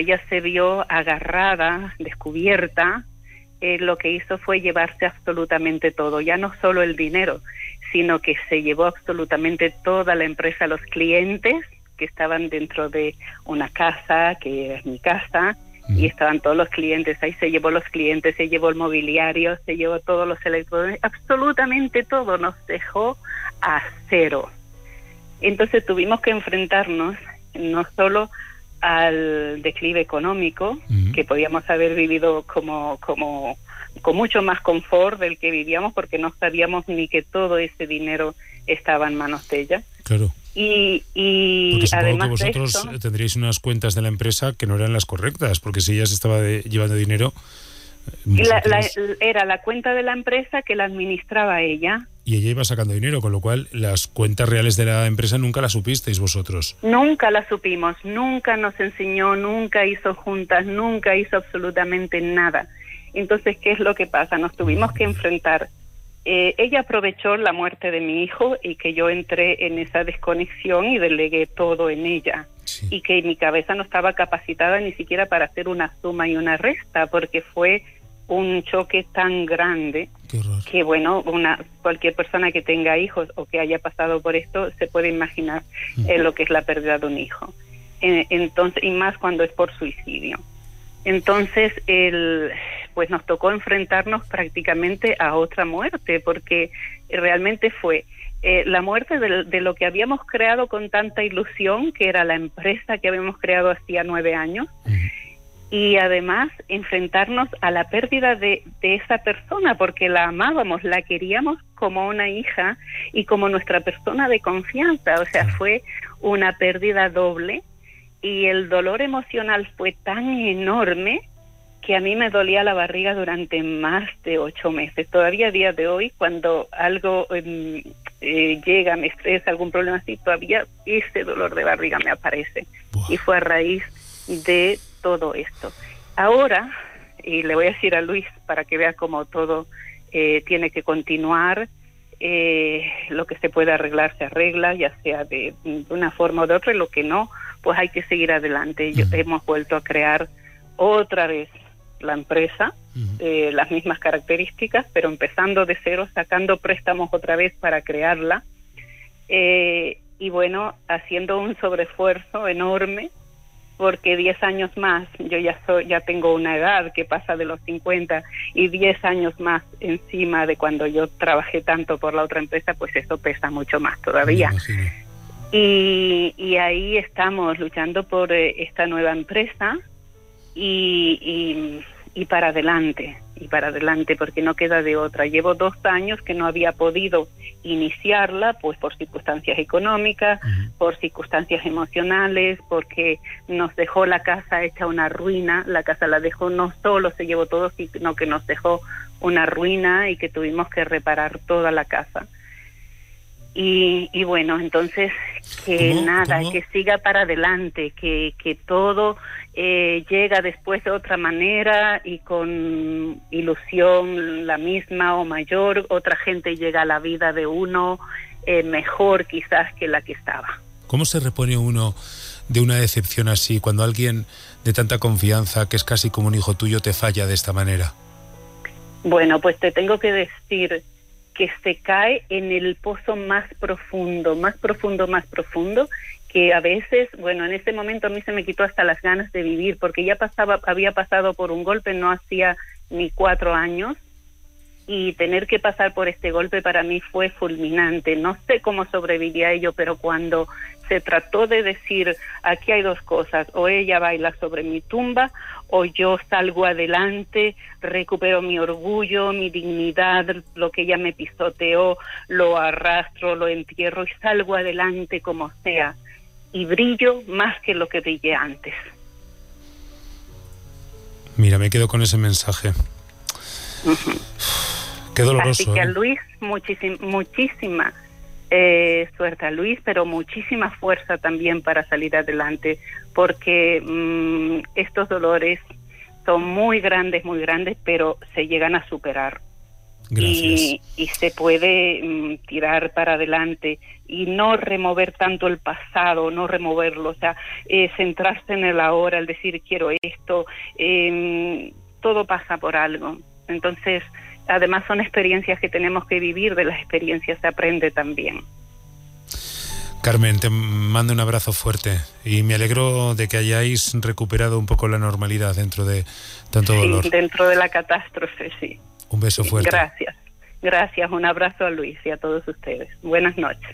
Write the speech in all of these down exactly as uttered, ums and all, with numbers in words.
ella se vio agarrada, descubierta, eh, lo que hizo fue llevarse absolutamente todo, ya no solo el dinero, sino que se llevó absolutamente toda la empresa, los clientes que estaban dentro de una casa, que es mi casa, mm. y estaban todos los clientes, ahí se llevó los clientes, se llevó el mobiliario, se llevó todos los electrodomésticos, absolutamente todo, nos dejó a cero. Entonces tuvimos que enfrentarnos no solo al declive económico, uh-huh. que podíamos haber vivido como, como, con mucho más confort del que vivíamos, porque no sabíamos ni que todo ese dinero estaba en manos de ella. Claro. Y, y porque supongo además que vosotros de esto, tendríais unas cuentas de la empresa que no eran las correctas, porque si ella se estaba de, llevando dinero... La, la, era la cuenta de la empresa que la administraba ella. Y ella iba sacando dinero, con lo cual las cuentas reales de la empresa nunca las supisteis vosotros. Nunca las supimos, nunca nos enseñó, nunca hizo juntas, nunca hizo absolutamente nada. Entonces, ¿qué es lo que pasa? Nos tuvimos que enfrentar. Eh, ella aprovechó la muerte de mi hijo y que yo entré en esa desconexión y delegué todo en ella. Sí. Y que mi cabeza no estaba capacitada ni siquiera para hacer una suma y una resta, porque fue un choque tan grande que, bueno, una cualquier persona que tenga hijos o que haya pasado por esto se puede imaginar mm. eh, lo que es la pérdida de un hijo. Eh, entonces, y más cuando es por suicidio. Entonces, el, pues nos tocó enfrentarnos prácticamente a otra muerte, porque realmente fue eh, la muerte de, de lo que habíamos creado con tanta ilusión, que era la empresa que habíamos creado hacía nueve años, uh-huh. y además enfrentarnos a la pérdida de, de esa persona, porque la amábamos, la queríamos como una hija y como nuestra persona de confianza. O sea, fue una pérdida doble. Y el dolor emocional fue tan enorme que a mí me dolía la barriga durante más de ocho meses. Todavía a día de hoy, cuando algo eh, eh, llega, me estresa, algún problema así, todavía ese dolor de barriga me aparece. Wow. Y fue a raíz de todo esto. Ahora, y le voy a decir a Luis para que vea cómo todo eh, tiene que continuar, eh, lo que se puede arreglar se arregla, ya sea de, de una forma o de otra, y lo que no, pues hay que seguir adelante. Yo, uh-huh. hemos vuelto a crear otra vez la empresa, uh-huh. eh, las mismas características, pero empezando de cero, sacando préstamos otra vez para crearla, eh, y bueno, haciendo un sobreesfuerzo enorme, porque diez años más, yo ya soy, ya tengo una edad que pasa de los cincuenta, y diez años más encima de cuando yo trabajé tanto por la otra empresa, pues eso pesa mucho más todavía. Y, y ahí estamos luchando por eh, esta nueva empresa y, y, y para adelante, y para adelante, porque no queda de otra. Llevo dos años que no había podido iniciarla, pues por circunstancias económicas, uh-huh. por circunstancias emocionales, porque nos dejó la casa hecha una ruina. La casa la dejó, no solo se llevó todo, sino que nos dejó una ruina y que tuvimos que reparar toda la casa. Y, y bueno, entonces que ¿Cómo? nada, ¿Cómo? que siga para adelante, que, que todo eh, llega después de otra manera y con ilusión la misma o mayor. Otra gente llega a la vida de uno eh, mejor quizás que la que estaba. ¿Cómo se repone uno de una decepción así, cuando alguien de tanta confianza, que es casi como un hijo tuyo, te falla de esta manera? Bueno, pues te tengo que decir que se cae en el pozo más profundo, más profundo, más profundo, que a veces, bueno, en ese momento a mí se me quitó hasta las ganas de vivir, porque ya pasaba, había pasado por un golpe, no hacía ni cuatro años, y tener que pasar por este golpe para mí fue fulminante. No sé cómo sobreviví a ello, pero cuando se trató de decir, aquí hay dos cosas, o ella baila sobre mi tumba, o yo salgo adelante, recupero mi orgullo, mi dignidad, lo que ella me pisoteó, lo arrastro, lo entierro y salgo adelante como sea, y brillo más que lo que brillé antes. Mira, me quedo con ese mensaje. Uh-huh. Qué doloroso. Así que a ¿eh? Luis, muchísima, muchísima eh, suerte a Luis, pero muchísima fuerza también para salir adelante, porque mmm, estos dolores son muy grandes, muy grandes, pero se llegan a superar. y, y se puede um, tirar para adelante y no remover tanto el pasado, no removerlo, o sea, eh, centrarse en el ahora, el decir quiero esto, eh, todo pasa por algo. Entonces, además son experiencias que tenemos que vivir, de las experiencias se aprende también. Carmen, te mando un abrazo fuerte y me alegro de que hayáis recuperado un poco la normalidad dentro de tanto dolor. Sí, dentro de la catástrofe, sí. Un beso fuerte. Gracias, gracias, un abrazo a Luis y a todos ustedes. Buenas noches.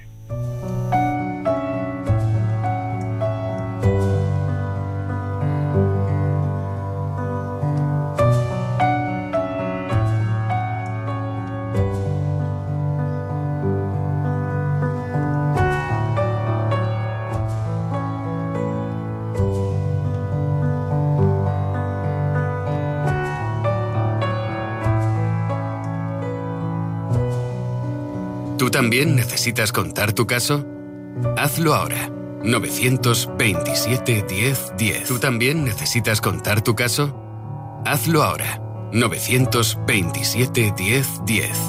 ¿Tú también necesitas contar tu caso? Hazlo ahora. nueve dos siete, diez, diez. ¿Tú también necesitas contar tu caso? Hazlo ahora. nueve dos siete, diez, diez.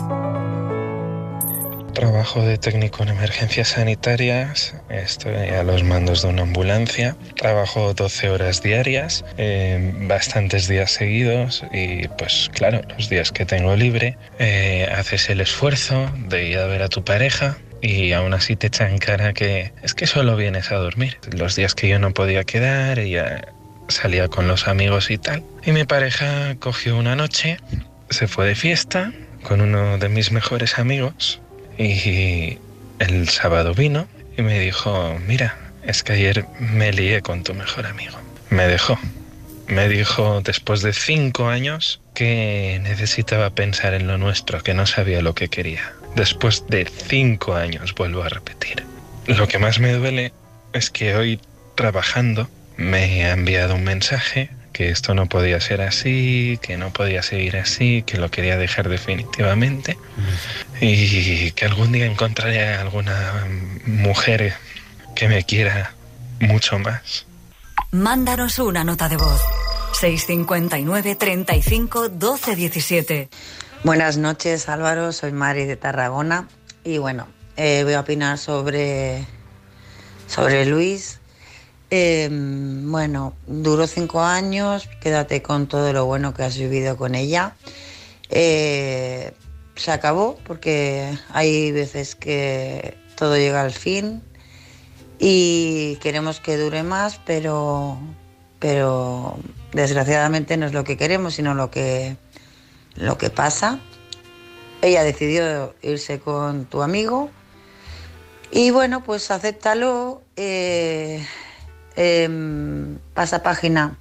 Trabajo de técnico en emergencias sanitarias, estoy a los mandos de una ambulancia, trabajo doce horas diarias, eh, bastantes días seguidos y pues claro, los días que tengo libre, eh, haces el esfuerzo de ir a ver a tu pareja y aún así te echan cara que es que solo vienes a dormir. Los días que yo no podía quedar, ella salía con los amigos y tal. Y mi pareja cogió una noche, se fue de fiesta con uno de mis mejores amigos. Y el sábado vino y me dijo, mira, es que ayer me lié con tu mejor amigo. Me dejó. Me dijo después de cinco años que necesitaba pensar en lo nuestro, que no sabía lo que quería. Después de cinco años, vuelvo a repetir. Lo que más me duele es que hoy, trabajando, me ha enviado un mensaje que esto no podía ser así, que no podía seguir así, que lo quería dejar definitivamente y que algún día encontraré a alguna mujer que me quiera mucho más. Mándanos una nota de voz. seis cinco nueve, treinta y cinco, doce diecisiete. Buenas noches, Álvaro, soy Mari de Tarragona y bueno, eh, voy a opinar sobre, sobre Luis. Eh, bueno, duró cinco años, quédate con todo lo bueno que has vivido con ella. Eh, se acabó porque hay veces que todo llega al fin y queremos que dure más, pero, pero desgraciadamente no es lo que queremos, sino lo que, lo que pasa. Ella decidió irse con tu amigo y bueno, pues acéptalo. Eh, Eh, pasa página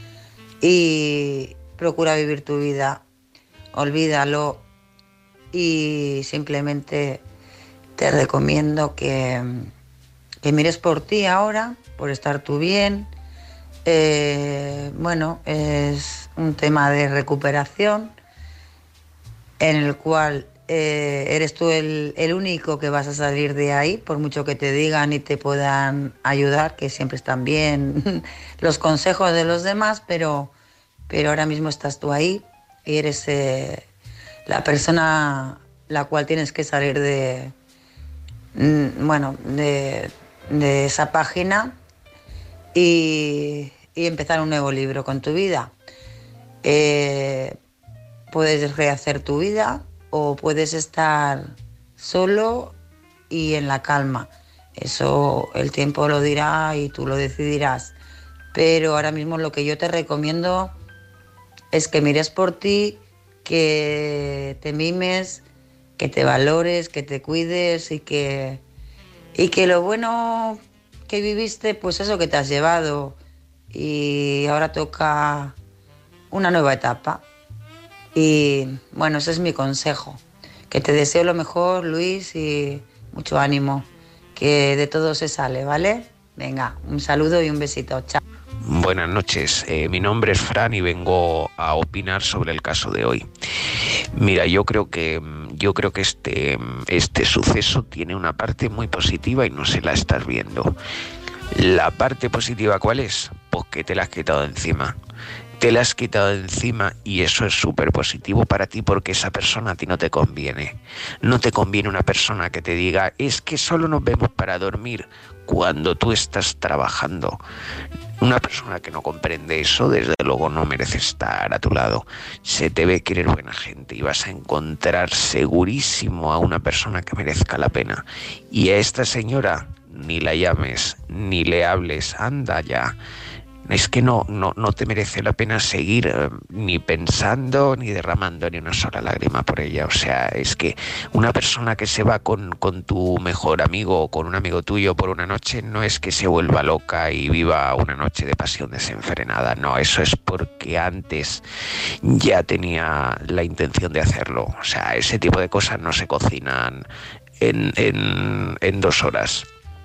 y procura vivir tu vida, olvídalo y simplemente te recomiendo que, que mires por ti ahora, por estar tú bien. Eh, bueno, es un tema de recuperación en el cual Eh, eres tú el, el único que vas a salir de ahí, por mucho que te digan y te puedan ayudar, que siempre están bien los consejos de los demás, pero, pero ahora mismo estás tú ahí y eres eh, la persona la cual tienes que salir de, mm, bueno, de, de esa página y, y empezar un nuevo libro con tu vida. Eh, puedes rehacer tu vida o puedes estar solo y en la calma. Eso el tiempo lo dirá y tú lo decidirás. Pero ahora mismo lo que yo te recomiendo es que mires por ti, que te mimes, que te valores, que te cuides y que, y que lo bueno que viviste, pues eso que te has llevado. Y ahora toca una nueva etapa. Y bueno, ese es mi consejo. Que te deseo lo mejor, Luis, y mucho ánimo. Que de todo se sale, ¿vale? Venga, un saludo y un besito. Chao. Buenas noches, eh, mi nombre es Fran y vengo a opinar sobre el caso de hoy. Mira, yo creo que yo creo que este, este suceso tiene una parte muy positiva y no se la estás viendo. La parte positiva, ¿cuál es? pues que te la has quitado de encima. Te la has quitado de encima y eso es súper positivo para ti porque esa persona a ti no te conviene. No te conviene una persona que te diga, es que solo nos vemos para dormir cuando tú estás trabajando. Una persona que no comprende eso, desde luego no merece estar a tu lado. Se te ve querer buena gente y vas a encontrar segurísimo a una persona que merezca la pena. Y a esta señora ni la llames, ni le hables, anda ya. Es que no, no, no te merece la pena seguir eh, ni pensando ni derramando ni una sola lágrima por ella. O sea, es que una persona que se va con, con tu mejor amigo o con un amigo tuyo por una noche no es que se vuelva loca y viva una noche de pasión desenfrenada. No, eso es porque antes ya tenía la intención de hacerlo. O sea, ese tipo de cosas no se cocinan en, en, en dos horas.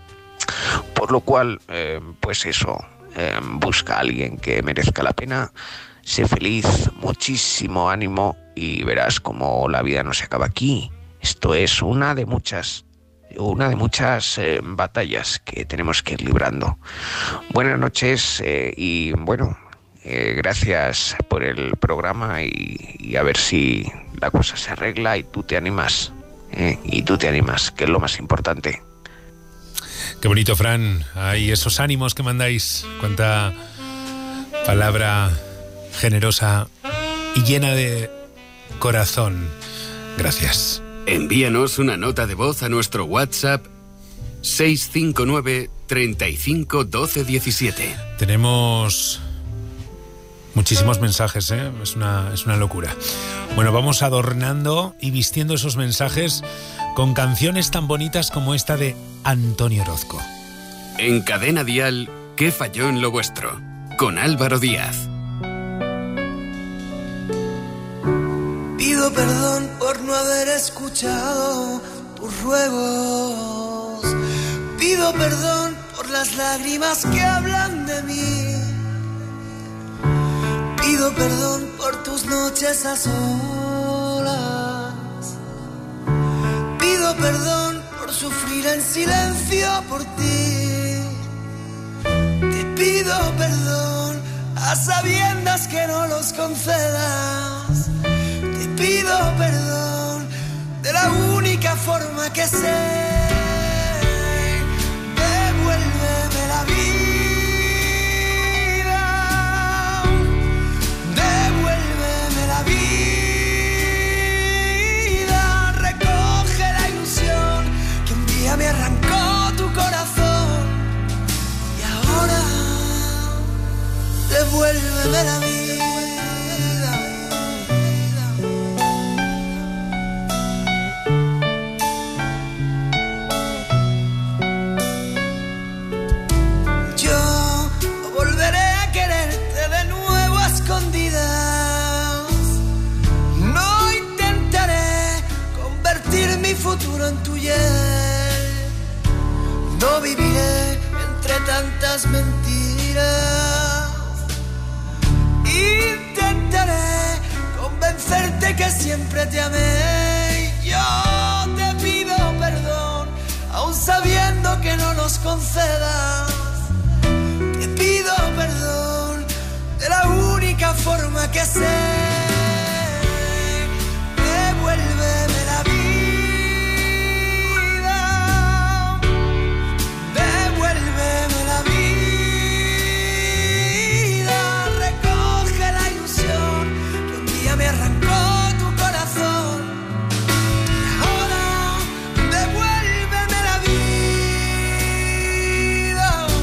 Por lo cual, eh, pues eso... Eh, busca a alguien que merezca la pena, sé feliz, muchísimo ánimo y verás como la vida no se acaba aquí. Esto es una de muchas, una de muchas eh, batallas que tenemos que ir librando. Buenas noches eh, y bueno, eh, gracias por el programa y, y a ver si la cosa se arregla y tú te animas, eh, y tú te animas, que es lo más importante. Qué bonito, Fran. Hay esos ánimos que mandáis. Cuánta palabra generosa y llena de corazón. Gracias. Envíanos una nota de voz a nuestro WhatsApp seis cinco nueve, treinta y cinco, doce diecisiete. Tenemos muchísimos mensajes, ¿eh? Es una, es una locura. Bueno, vamos adornando y vistiendo esos mensajes con canciones tan bonitas como esta de Antonio Orozco. En Cadena Dial, ¿qué falló en lo vuestro? Con Álvaro Díaz. Pido perdón por no haber escuchado tus ruegos. Pido perdón por las lágrimas que hablan de mí. Pido perdón por tus noches a solas. Pido perdón por sufrir en silencio por ti. Te pido perdón a sabiendas que no los concedas. Te pido perdón de la única forma que sé. Devuélveme la vida. Devuélveme la vida. Me arrancó tu corazón y ahora devuélveme la vida. Yo volveré a quererte de nuevo a escondidas. No intentaré convertir mi futuro en tu yer. No viviré entre tantas mentiras. Intentaré convencerte que siempre te amé. Yo te pido perdón, aun sabiendo que no nos concedas. Te pido perdón de la única forma que sé. Devuélveme la vida. Me arrancó tu corazón. Ahora devuélveme la vida.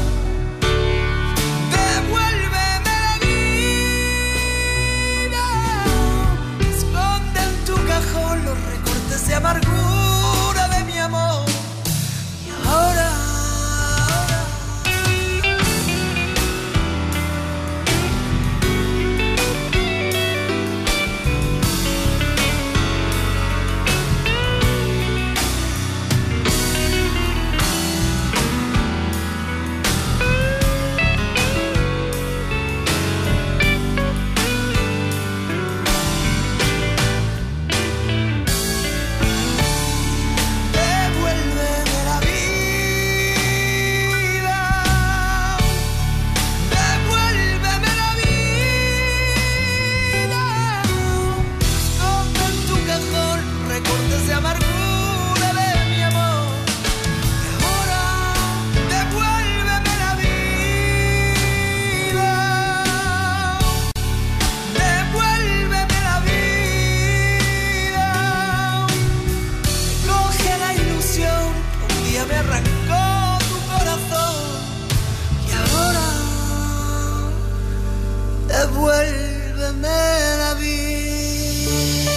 devuélveme la vida.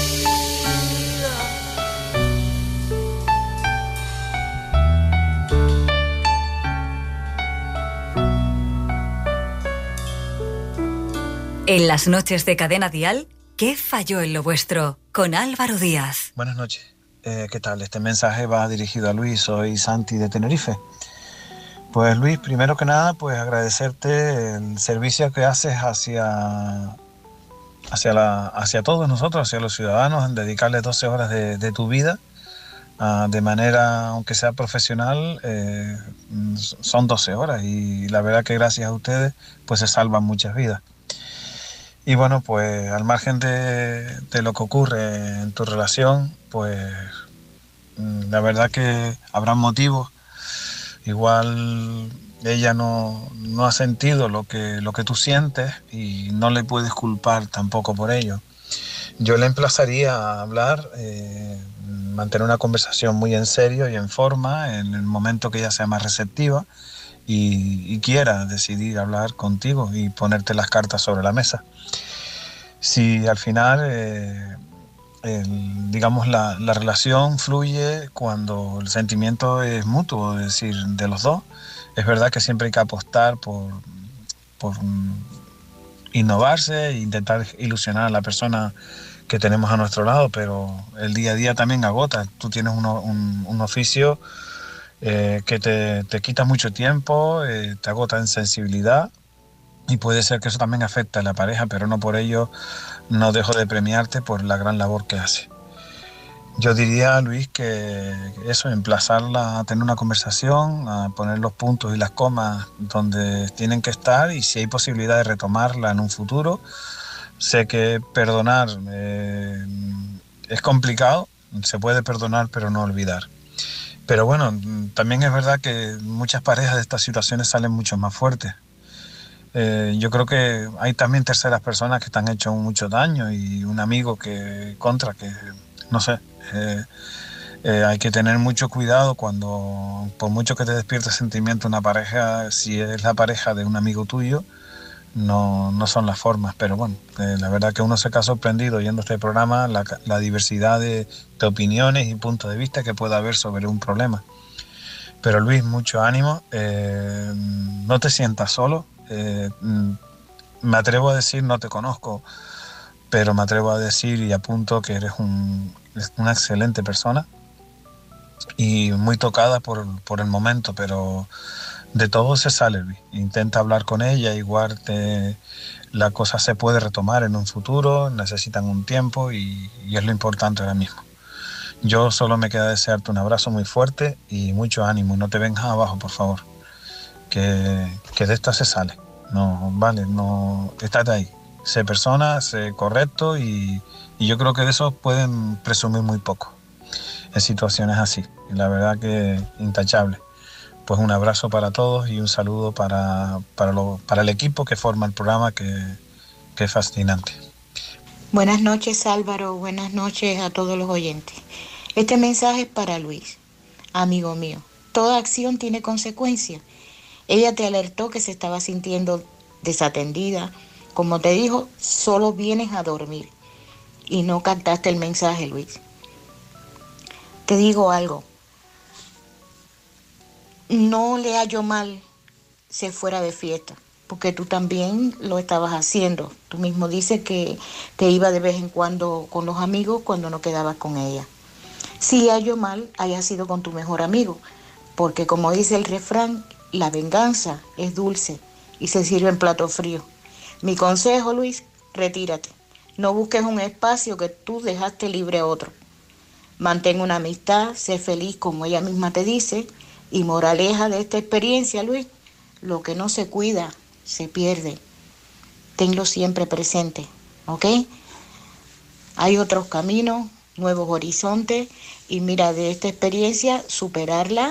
En las noches de Cadena Dial, ¿qué falló en lo vuestro? Con Álvaro Díaz. Buenas noches. Eh, ¿Qué tal? Este mensaje va dirigido a Luis. Soy Santi de Tenerife. Pues Luis, primero que nada, pues agradecerte el servicio que haces hacia, hacia, la, hacia todos nosotros, hacia los ciudadanos, en dedicarles doce horas de, de tu vida. Uh, de manera, aunque sea profesional, eh, son doce horas y la verdad que gracias a ustedes pues se salvan muchas vidas. Y bueno, pues al margen de, de lo que ocurre en tu relación, pues la verdad que habrá motivos. Igual ella no, no ha sentido lo que, lo que tú sientes y no le puedes culpar tampoco por ello. Yo le emplazaría a hablar, eh, mantener una conversación muy en serio y en forma, en el momento que ella sea más receptiva y, y quiera decidir hablar contigo y ponerte las cartas sobre la mesa. Si al final, eh, el, digamos, la, la relación fluye cuando el sentimiento es mutuo, es decir, de los dos, es verdad que siempre hay que apostar por, por innovarse e intentar ilusionar a la persona que tenemos a nuestro lado, pero el día a día también agota. Tú tienes uno, un, un oficio eh, que te, te quita mucho tiempo, eh, te agota en sensibilidad y puede ser que eso también afecte a la pareja, pero no por ello no dejo de premiarte por la gran labor que hace. Yo diría, Luis, que eso, emplazarla a tener una conversación, a poner los puntos y las comas donde tienen que estar y si hay posibilidad de retomarla en un futuro. Sé que perdonar eh, es complicado, se puede perdonar pero no olvidar. Pero bueno, también es verdad que muchas parejas de estas situaciones salen mucho más fuertes. Eh, yo creo que hay también terceras personas que te han hecho mucho daño y un amigo que contra, que no sé, eh, eh, hay que tener mucho cuidado cuando, por mucho que te despierte sentimiento una pareja, si es la pareja de un amigo tuyo, no, no son las formas. Pero bueno, eh, la verdad que uno se queda sorprendido oyendo este programa, la, la diversidad de, de opiniones y puntos de vista que pueda haber sobre un problema. Pero Luis, mucho ánimo, eh, no te sientas solo. Eh, me atrevo a decir, no te conozco, pero me atrevo a decir y apunto que eres un, una excelente persona y muy tocada por, por el momento, pero de todo se sale, Luis. Intenta hablar con ella, igual te, la cosa se puede retomar en un futuro, necesitan un tiempo y, y es lo importante ahora mismo. Yo solo me queda desearte un abrazo muy fuerte y mucho ánimo, no te vengas abajo, por favor. Que, que de esta se sale, no, vale, no, estate ahí, sé persona, sé correcto y, y yo creo que de eso pueden presumir muy poco en situaciones así, y la verdad que intachable. Pues un abrazo para todos y un saludo para, para, lo, para el equipo que forma el programa, que, que es fascinante. Buenas noches, Álvaro, buenas noches a todos los oyentes. Este mensaje es para Luis, amigo mío. Toda acción tiene consecuencias. Ella te alertó que se estaba sintiendo desatendida. Como te dijo, solo vienes a dormir. Y no captaste el mensaje, Luis. Te digo algo. No le hallo mal se fuera de fiesta, porque tú también lo estabas haciendo. Tú mismo dices que te iba de vez en cuando con los amigos cuando no quedabas con ella. Si hallo mal, haya sido con tu mejor amigo, porque como dice el refrán, la venganza es dulce y se sirve en plato frío. Mi consejo, Luis, retírate. No busques un espacio que tú dejaste libre a otro. Mantén una amistad, sé feliz como ella misma te dice. Y moraleja de esta experiencia, Luis, lo que no se cuida, se pierde. Tenlo siempre presente, ¿ok? Hay otros caminos, nuevos horizontes y mira, de esta experiencia, superarla.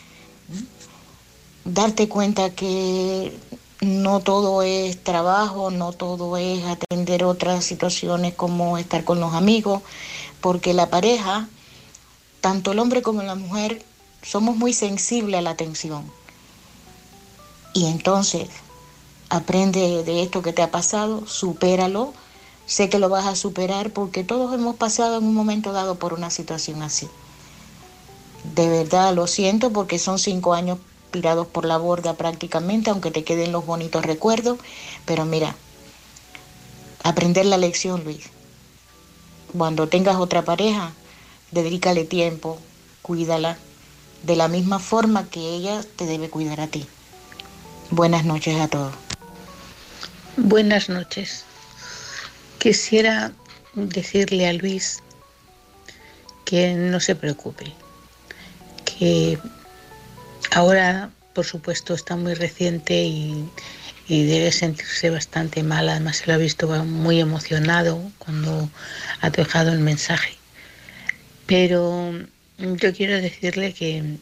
Darte cuenta que no todo es trabajo, no todo es atender otras situaciones como estar con los amigos, porque la pareja, tanto el hombre como la mujer, somos muy sensibles a la atención. Y entonces aprende de esto que te ha pasado, supéralo. Sé que lo vas a superar porque todos hemos pasado en un momento dado por una situación así. De verdad lo siento porque son cinco años tirados por la borda prácticamente, aunque te queden los bonitos recuerdos. Pero mira, aprender la lección, Luis. Cuando tengas otra pareja, dedícale tiempo, cuídala, de la misma forma que ella te debe cuidar a ti. Buenas noches a todos. Buenas noches. Quisiera decirle a Luis que no se preocupe, que ahora, por supuesto, está muy reciente y, y debe sentirse bastante mal. Además, se lo ha visto muy emocionado cuando ha dejado el mensaje. Pero yo quiero decirle que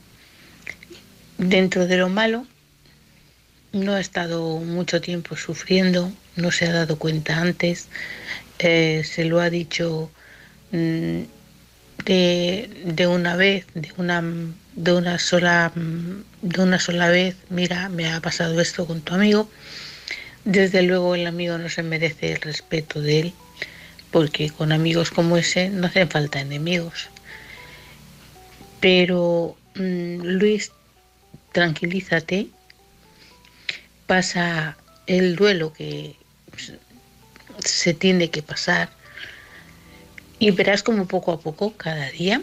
dentro de lo malo no ha estado mucho tiempo sufriendo, no se ha dado cuenta antes, eh, se lo ha dicho mm, de, de una vez, de una, de una sola, de una sola vez. Mira, me ha pasado esto con tu amigo. Desde luego el amigo no se merece el respeto de él, porque con amigos como ese no hacen falta enemigos. Pero mmm, Luis, tranquilízate, pasa el duelo que se tiene que pasar y verás como poco a poco, cada día,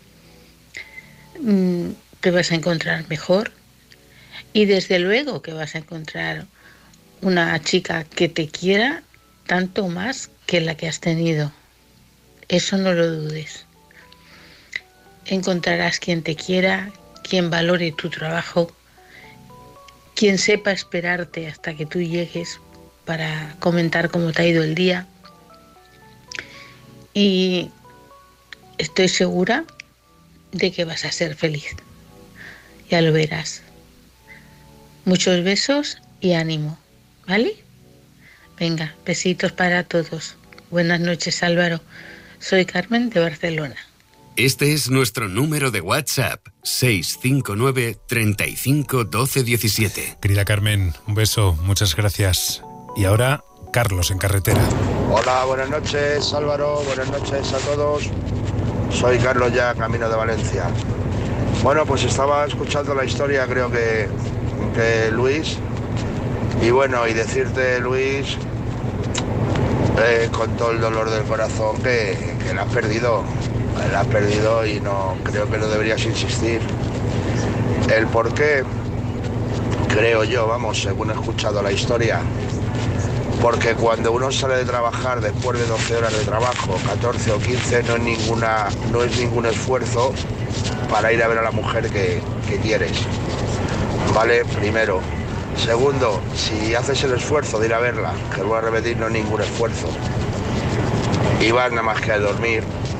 mmm, te vas a encontrar mejor, y desde luego que vas a encontrar una chica que te quiera tanto más que la que has tenido. Eso no lo dudes. Encontrarás quien te quiera, quien valore tu trabajo, quien sepa esperarte hasta que tú llegues para comentar cómo te ha ido el día. Y estoy segura de que vas a ser feliz. Ya lo verás. Muchos besos y ánimo, ¿vale? Venga, besitos para todos. Buenas noches, Álvaro. Soy Carmen de Barcelona. Este es nuestro número de WhatsApp, seis cinco nueve, treinta y cinco, doce diecisiete. Querida Carmen, un beso, muchas gracias. Y ahora, Carlos en carretera. Hola, buenas noches, Álvaro, buenas noches a todos. Soy Carlos, ya camino de Valencia. Bueno, pues estaba escuchando la historia, creo que, que Luis. Y bueno, y decirte, Luis, eh, con todo el dolor del corazón, que, que la has perdido. La has perdido y no creo que no deberías insistir. El por qué, creo yo, vamos, según he escuchado la historia, porque cuando uno sale de trabajar después de doce horas de trabajo, catorce o quince, no es, ninguna, no es ningún esfuerzo para ir a ver a la mujer que, que quieres. ¿Vale? Primero. Segundo, si haces el esfuerzo de ir a verla, que lo voy a repetir, no es ningún esfuerzo, y vas nada más que a dormir,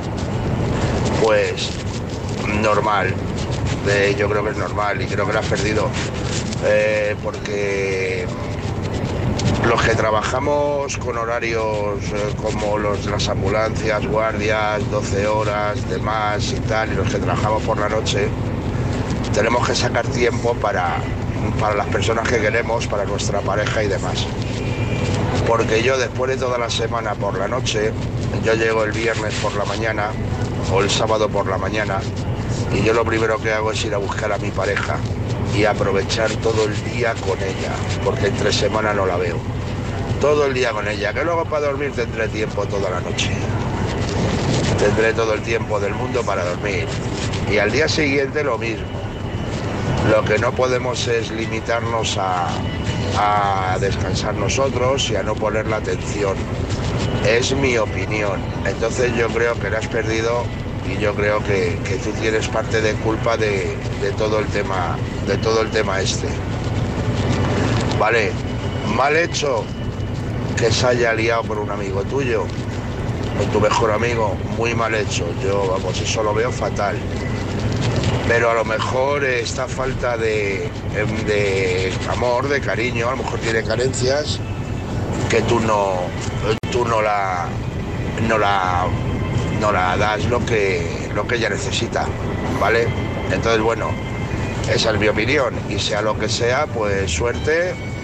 pues normal, eh, yo creo que es normal y creo que lo has perdido, eh, porque los que trabajamos con horarios eh, como los de las ambulancias, guardias, doce horas, demás y tal, y los que trabajamos por la noche, tenemos que sacar tiempo para, para las personas que queremos, para nuestra pareja y demás. Porque yo después de toda la semana por la noche, yo llego el viernes por la mañana o el sábado por la mañana y yo lo primero que hago es ir a buscar a mi pareja y aprovechar todo el día con ella, porque entre semana no la veo. Todo el día con ella, que luego para dormir tendré tiempo toda la noche. Tendré todo el tiempo del mundo para dormir. Y al día siguiente lo mismo. Lo que no podemos es limitarnos a, a descansar nosotros y a no poner la atención. Es mi opinión. Entonces yo creo que la has perdido y yo creo que, que tú tienes parte de culpa de, de todo el tema, de todo el tema este. Vale, mal hecho que se haya liado por un amigo tuyo, con tu mejor amigo, muy mal hecho. Yo, vamos, eso lo veo fatal. Pero a lo mejor esta falta de, de amor, de cariño, a lo mejor tiene carencias que tú no, tú no la, no la, no la das lo que, lo que ella necesita, ¿vale? Entonces, bueno, esa es mi opinión y sea lo que sea, pues suerte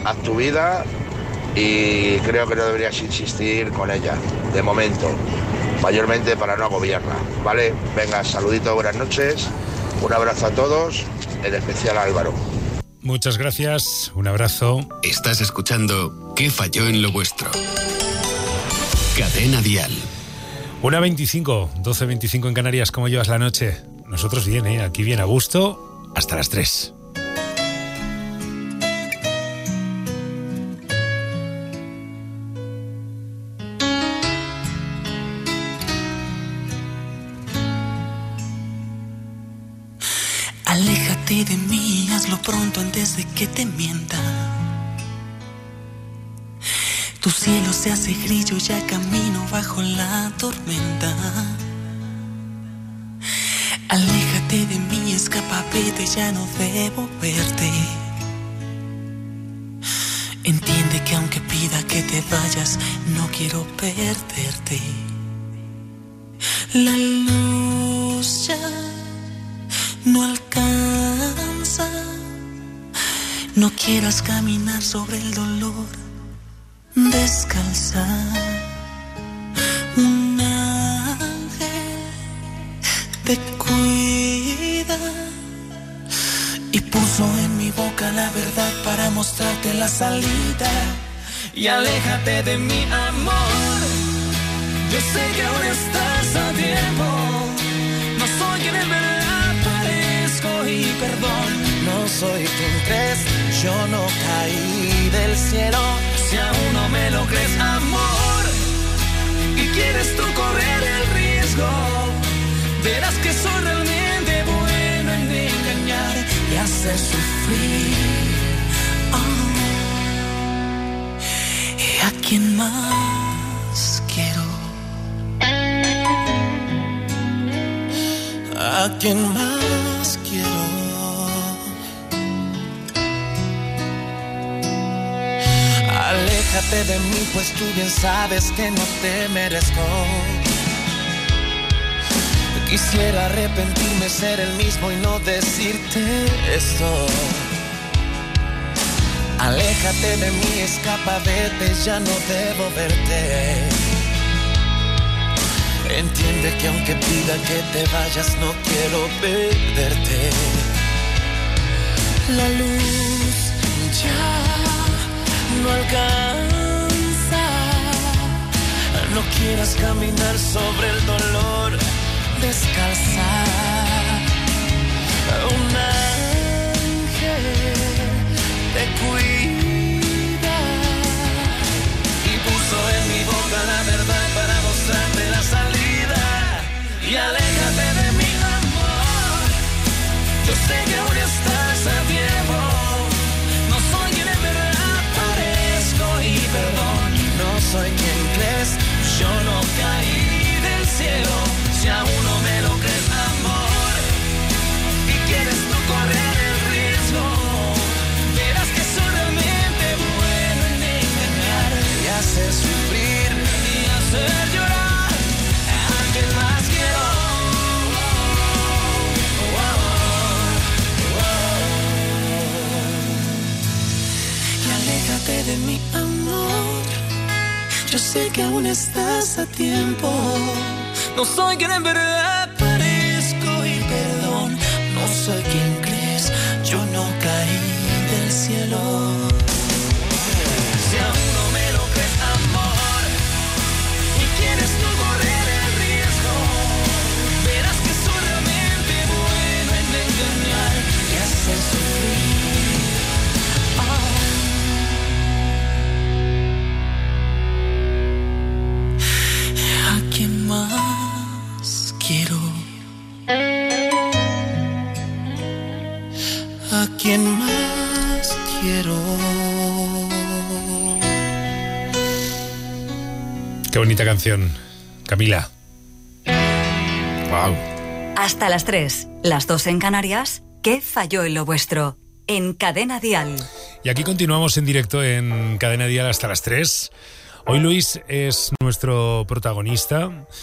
haz tu vida y creo que no deberías insistir con ella, de momento, mayormente para no agobiarla, ¿vale? Venga, saludito, buenas noches, un abrazo a todos, en especial a Álvaro. Muchas gracias, un abrazo. Estás escuchando ¿Qué falló en lo vuestro? Cadena Dial. una veinticinco, doce veinticinco en Canarias. ¿Cómo llevas la noche? Nosotros bien, ¿eh? Aquí bien a gusto, hasta las tres. Aléjate de mí, hazlo pronto antes de que te mienta. Tu cielo se hace grillo, ya camino bajo la tormenta. Aléjate de mí, escapa, vete, ya no debo verte. Entiende que aunque pida que te vayas, no quiero perderte. La luz ya no alcanza. No quieras caminar sobre el dolor descalza. Un ángel te cuida y puso en mi boca la verdad para mostrarte la salida. Y aléjate de mi amor, yo sé que aún estás a tiempo. No soy quien en verdad parezco y perdón, no soy quien crees, yo no caí del cielo. Si aún no me lo crees, amor, y quieres tú correr el riesgo, verás que soy realmente bueno en engañar y hacer sufrir. Oh. ¿Y a quién más quiero? ¿A quién más quiero? Aléjate de mí, pues tú bien sabes que no te merezco. Quisiera arrepentirme, ser el mismo y no decirte esto. Aléjate de mí, escapa, vete, ya no debo verte. Entiende que aunque pida que te vayas, no quiero perderte. La luz ya no alcanza. No quieras caminar sobre el dolor descalza. Un ángel te cuida y puso en mi boca la verdad para mostrarte la salida. Y aléjate de mi amor, yo sé que aún estás a tiempo. No soy quien en verdad parezco y perdón, no soy quien crees, yo no caí del cielo. Si aún no me lo crees, amor, y quieres tú correr el riesgo, verás que soy realmente bueno en engañar y hacer sufrir y hacer llorar. ¿A quién más quiero? Oh, oh, oh. Y aléjate de mi amor, yo sé que aún estás a tiempo. No soy quien en verdad parezco y perdón, no soy quien crees, yo no caí del cielo. Si aún no me lo crees, amor, y quieres tú correr el riesgo, verás que soy realmente bueno en engañar y hacer sufrir. Oh. ¿A quién más quiero? ¿A quién más quiero? Qué bonita canción, Camila. Wow. Hasta las tres, las dos en Canarias. ¿Qué falló en lo vuestro? En Cadena Dial. Y aquí continuamos en directo en Cadena Dial hasta las tres. Hoy Luis es nuestro protagonista.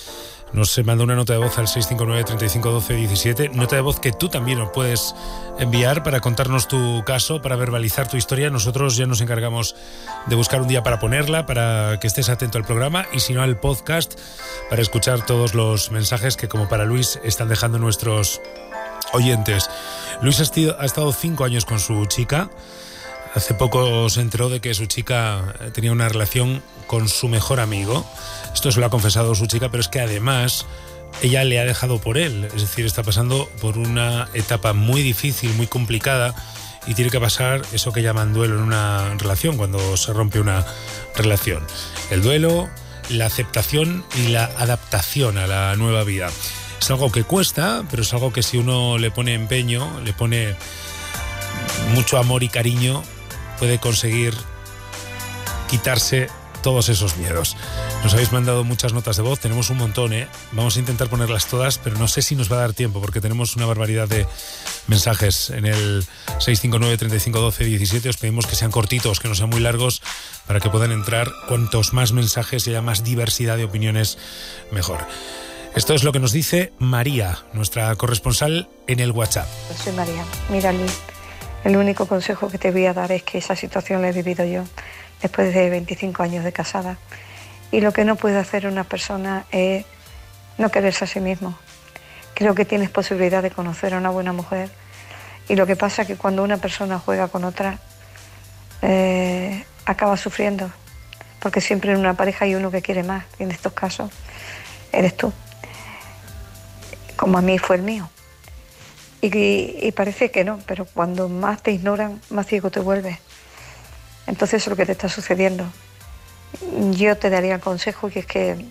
Nos mandó una nota de voz al seis cinco nueve, treinta y cinco, doce, diecisiete. Nota de voz que tú también nos puedes enviar para contarnos tu caso, para verbalizar tu historia. Nosotros ya nos encargamos de buscar un día para ponerla, para que estés atento al programa, y si no al podcast, para escuchar todos los mensajes que, como para Luis, están dejando nuestros oyentes. Luis ha estado, ha estado cinco años con su chica. Hace poco se enteró de que su chica tenía una relación con su mejor amigo. Esto se lo ha confesado su chica, pero es que además ella le ha dejado por él. Es decir, está pasando por una etapa muy difícil, muy complicada, y tiene que pasar eso que llaman duelo en una relación, cuando se rompe una relación. El duelo, la aceptación y la adaptación a la nueva vida. Es algo que cuesta, pero es algo que si uno le pone empeño, le pone mucho amor y cariño, puede conseguir quitarse todos esos miedos. Nos habéis mandado muchas notas de voz, tenemos un montón, ¿eh? Vamos a intentar ponerlas todas, pero no sé si nos va a dar tiempo, porque tenemos una barbaridad de mensajes en el seis cinco nueve, treinta y cinco, doce, diecisiete. Os pedimos que sean cortitos, que no sean muy largos, para que puedan entrar cuantos más mensajes y haya más diversidad de opiniones, mejor. Esto es lo que nos dice María, nuestra corresponsal en el WhatsApp. Soy María. Mira, Luis, el único consejo que te voy a dar es que esa situación la he vivido yo después de veinticinco años de casada. Y lo que no puede hacer una persona es no quererse a sí mismo. Creo que tienes posibilidad de conocer a una buena mujer, y lo que pasa es que cuando una persona juega con otra, eh, acaba sufriendo, porque siempre en una pareja hay uno que quiere más, y en estos casos eres tú, como a mí fue el mío. Y, y, y parece que no, pero cuando más te ignoran, más ciego te vuelves. Entonces eso es lo que te está sucediendo. Yo te daría el consejo, que es que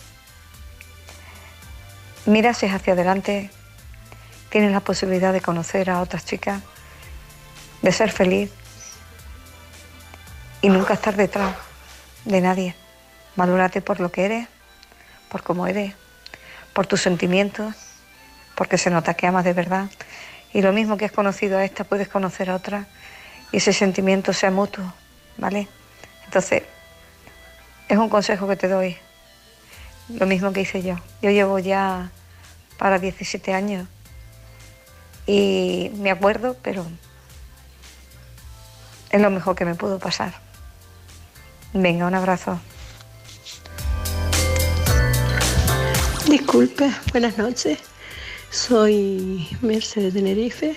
mirases hacia adelante, tienes la posibilidad de conocer a otras chicas, de ser feliz y nunca estar detrás de nadie. Valórate por lo que eres, por cómo eres, por tus sentimientos, porque se nota que amas de verdad. Y lo mismo que has conocido a esta, puedes conocer a otra, y ese sentimiento sea mutuo, ¿vale? Entonces, es un consejo que te doy, lo mismo que hice yo. Yo llevo ya para diecisiete años y me acuerdo, pero es lo mejor que me pudo pasar. Venga, un abrazo. Disculpe, buenas noches. Soy Merce de Tenerife.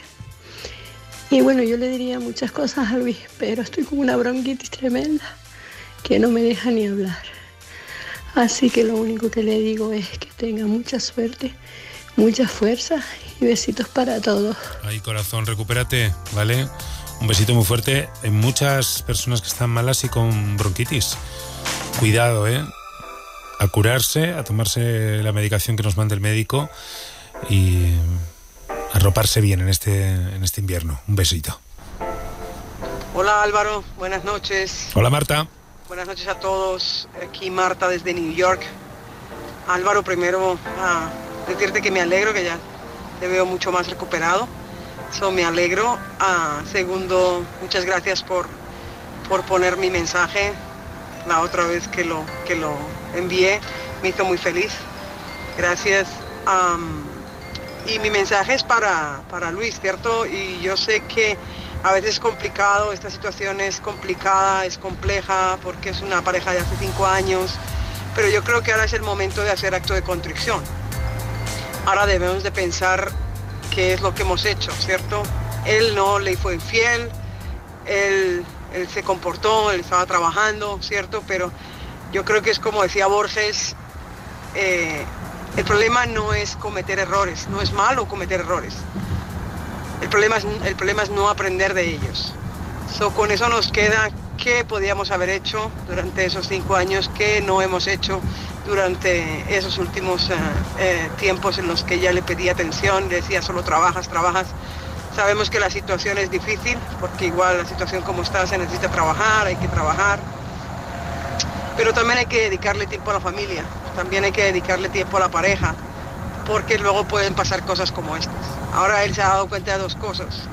Y bueno, yo le diría muchas cosas a Luis, pero estoy con una bronquitis tremenda que no me deja ni hablar. Así que lo único que le digo es que tenga mucha suerte, mucha fuerza y besitos para todos. Ay, corazón, recupérate, ¿vale? Un besito muy fuerte. Hay muchas personas que están malas y con bronquitis. Cuidado, ¿eh? A curarse, a tomarse la medicación que nos manda el médico y a arroparse bien en este, en este invierno. Un besito. Hola Álvaro, buenas noches. Hola Marta. Buenas noches a todos. Aquí Marta desde New York. Álvaro, primero a decirte que me alegro, que ya te veo mucho más recuperado. So, me alegro. Ah, segundo, muchas gracias por, por poner mi mensaje la otra vez que lo, que lo envié. Me hizo muy feliz. Gracias. Um, y mi mensaje es para, para Luis, ¿cierto? Y yo sé que a veces es complicado, esta situación es complicada, es compleja, porque es una pareja de hace cinco años, pero yo creo que ahora es el momento de hacer acto de contrición. Ahora debemos de pensar qué es lo que hemos hecho, ¿cierto? Él no le fue infiel, él, él se comportó, él estaba trabajando, ¿cierto? Pero yo creo que es como decía Borges, eh, el problema no es cometer errores, no es malo cometer errores. El problema es, el problema es no aprender de ellos. So, con eso nos queda qué podíamos haber hecho durante esos cinco años, qué no hemos hecho durante esos últimos uh, eh, tiempos en los que ella le pedía atención, le decía solo trabajas, trabajas. Sabemos que la situación es difícil, porque igual la situación como está se necesita trabajar, hay que trabajar. Pero también hay que dedicarle tiempo a la familia, también hay que dedicarle tiempo a la pareja, porque luego pueden pasar cosas como estas. Ahora él se ha dado cuenta de dos cosas.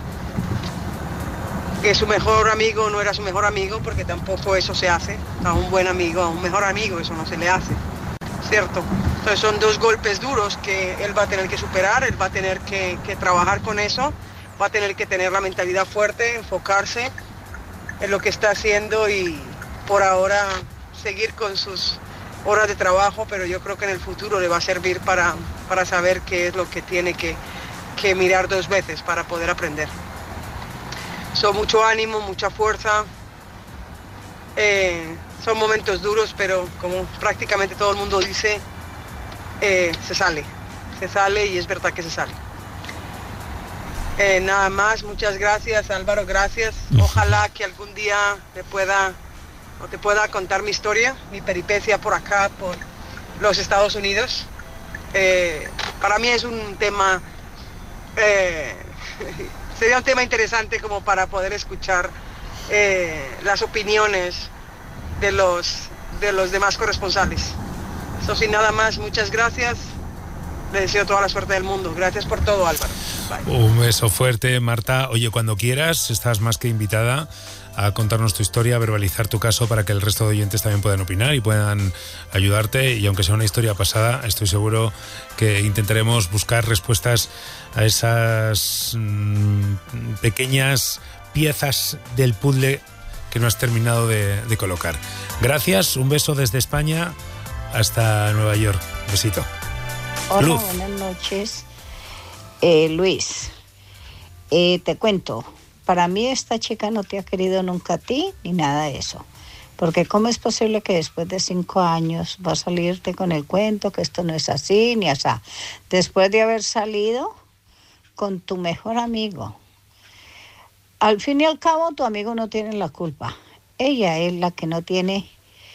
Que su mejor amigo no era su mejor amigo, porque tampoco eso se hace. A un buen amigo, a un mejor amigo, eso no se le hace. ¿cierto? Entonces son dos golpes duros que él va a tener que superar, él va a tener que, que trabajar con eso, va a tener que tener la mentalidad fuerte, enfocarse en lo que está haciendo y por ahora seguir con sus horas de trabajo, pero yo creo que en el futuro le va a servir para, para saber qué es lo que tiene que, que mirar dos veces para poder aprender. Son mucho ánimo, mucha fuerza, eh, son momentos duros, pero como prácticamente todo el mundo dice, eh, se sale, se sale y es verdad que se sale. Eh, nada más, muchas gracias Álvaro, gracias. Ojalá que algún día te pueda, o te pueda contar mi historia, mi peripecia por acá, por los Estados Unidos. Eh, para mí es un tema, eh, sería un tema interesante como para poder escuchar eh, las opiniones de los, de los demás corresponsales. Eso sin nada más, muchas gracias. Le deseo toda la suerte del mundo. Gracias por todo, Álvaro. Bye. Un beso fuerte, Marta. Oye, cuando quieras, estás más que invitada a contarnos tu historia, a verbalizar tu caso para que el resto de oyentes también puedan opinar y puedan ayudarte. Y aunque sea una historia pasada, estoy seguro que intentaremos buscar respuestas a esas mmm, pequeñas piezas del puzzle que no has terminado de, de colocar. Gracias, un beso desde España hasta Nueva York. Un besito. Hola, Luz. buenas noches. Eh, Luis, eh, te cuento, para mí esta chica no te ha querido nunca a ti ni nada de eso. Porque ¿cómo es posible que después de cinco años va a salirte con el cuento que esto no es así ni así? Después de haber salido con tu mejor amigo. Al fin y al cabo, tu amigo no tiene la culpa. Ella es la que no tiene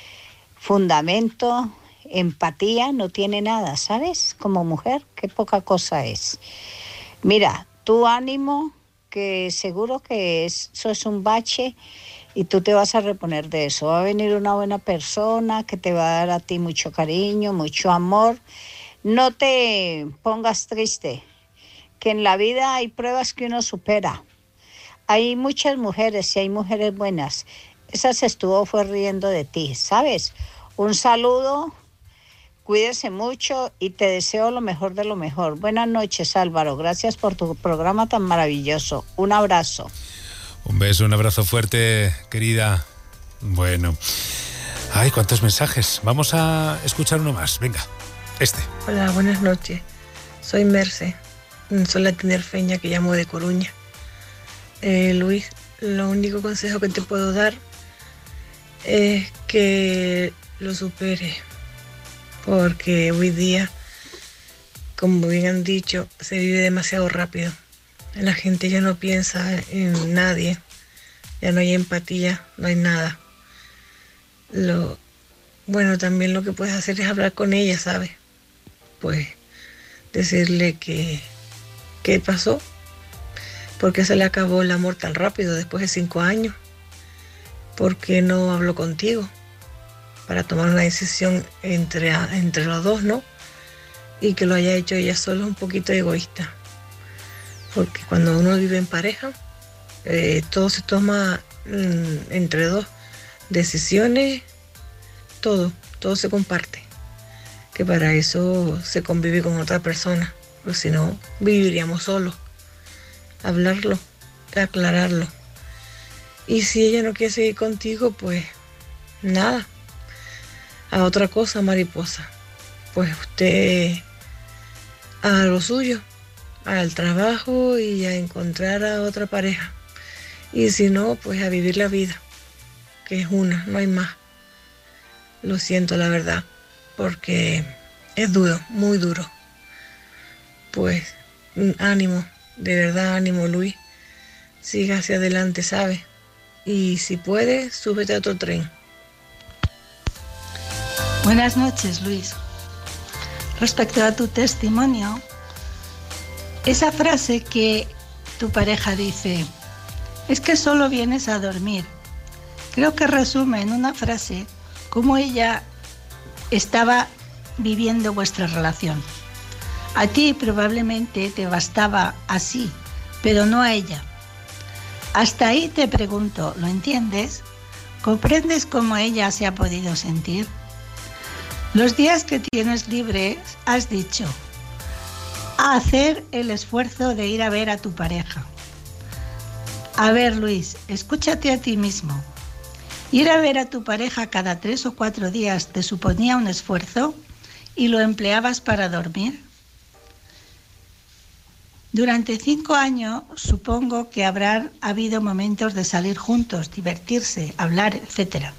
fundamento, empatía, no tiene nada, ¿sabes? Como mujer, qué poca cosa es. Mira, tu ánimo, que seguro que es, eso es un bache y tú te vas a reponer de eso. Va a venir una buena persona que te va a dar a ti mucho cariño, mucho amor. No te pongas triste, que en la vida hay pruebas que uno supera. Hay muchas mujeres y hay mujeres buenas. Esa se estuvo fue riendo de ti, ¿sabes? Un saludo. Cuídese mucho y te deseo lo mejor de lo mejor. Buenas noches, Álvaro. Gracias por tu programa tan maravilloso. Un abrazo. Un beso, un abrazo fuerte, querida. Bueno. Ay, cuántos mensajes. Vamos a escuchar uno más. Venga, este. Hola, buenas noches. Soy Merce. Soy la tinerfeña que llamo de Coruña. Eh, Luis, lo único consejo que te puedo dar es que lo superes. Porque hoy día, como bien han dicho, se vive demasiado rápido. La gente ya no piensa en nadie, ya no hay empatía, no hay nada. Lo, bueno, también lo que puedes hacer es hablar con ella, ¿sabes? Pues decirle que qué pasó, porque se le acabó el amor tan rápido después de cinco años, porque no habló contigo para tomar una decisión entre, entre los dos, ¿no? Y que lo haya hecho ella sola un poquito egoísta. Porque cuando uno vive en pareja, eh, todo se toma mm, entre dos. Decisiones, todo, todo se comparte. Que para eso se convive con otra persona. Porque si no, viviríamos solos. Hablarlo, aclararlo. Y si ella no quiere seguir contigo, pues nada. A otra cosa, mariposa. Pues usted a lo suyo, al trabajo y a encontrar a otra pareja. Y si no, pues a vivir la vida, que es una, no hay más. Lo siento, la verdad, porque es duro, muy duro. Pues ánimo, de verdad ánimo, Luis. Siga hacia adelante, ¿sabes? Y si puedes, súbete a otro tren. Buenas noches, Luis. Respecto a tu testimonio, esa frase que tu pareja dice, es que solo vienes a dormir, creo que resume en una frase cómo ella estaba viviendo vuestra relación. A ti probablemente te bastaba así, pero no a ella. Hasta ahí te pregunto, ¿lo entiendes? ¿Comprendes cómo ella se ha podido sentir? Los días que tienes libres has dicho a hacer el esfuerzo de ir a ver a tu pareja. A ver, Luis, escúchate a ti mismo. Ir a ver a tu pareja cada tres o cuatro días te suponía un esfuerzo y lo empleabas para dormir. Durante cinco años supongo que habrán habido momentos de salir juntos, divertirse, hablar, etcétera.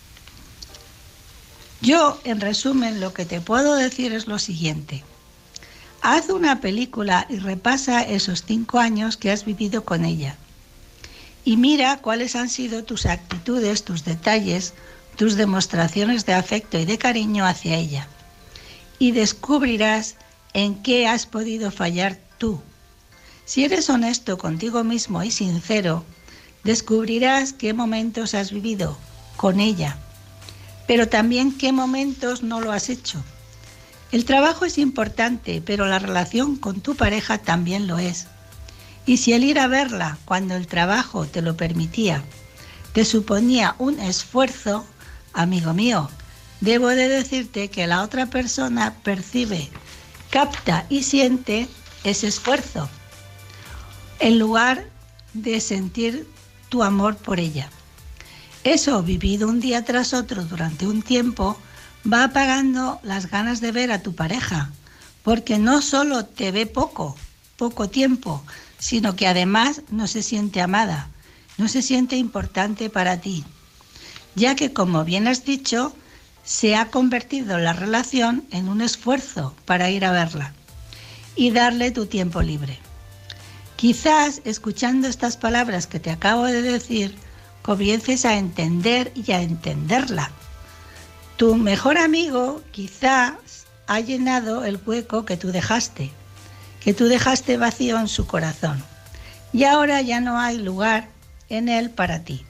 Yo, en resumen, lo que te puedo decir es lo siguiente. Haz una película y repasa esos cinco años que has vivido con ella. Y mira cuáles han sido tus actitudes, tus detalles, tus demostraciones de afecto y de cariño hacia ella. Y descubrirás en qué has podido fallar tú. Si eres honesto contigo mismo y sincero, descubrirás qué momentos has vivido con ella, pero también qué momentos no lo has hecho. El trabajo es importante, pero la relación con tu pareja también lo es. Y si el ir a verla cuando el trabajo te lo permitía te suponía un esfuerzo, amigo mío, debo de decirte que la otra persona percibe, capta y siente ese esfuerzo, en lugar de sentir tu amor por ella. Eso, vivido un día tras otro durante un tiempo, va apagando las ganas de ver a tu pareja, porque no solo te ve poco, poco tiempo, sino que además no se siente amada, no se siente importante para ti, ya que, como bien has dicho, se ha convertido la relación en un esfuerzo para ir a verla y darle tu tiempo libre. Quizás, escuchando estas palabras que te acabo de decir, comiences a entender y a entenderla. Tu mejor amigo quizás ha llenado el hueco que tú dejaste, que tú dejaste vacío en su corazón, y ahora ya no hay lugar en él para ti.